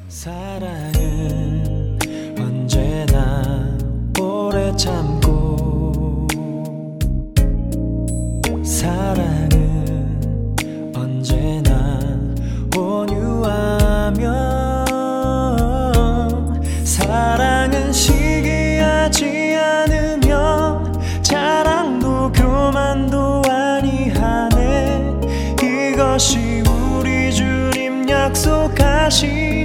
사랑은 언제나 오래 참고 사랑은 언제나 온유하며 사랑은 시기하지 않으며 자랑도 교만도 아니하네 이것이 우리 주님 약속하신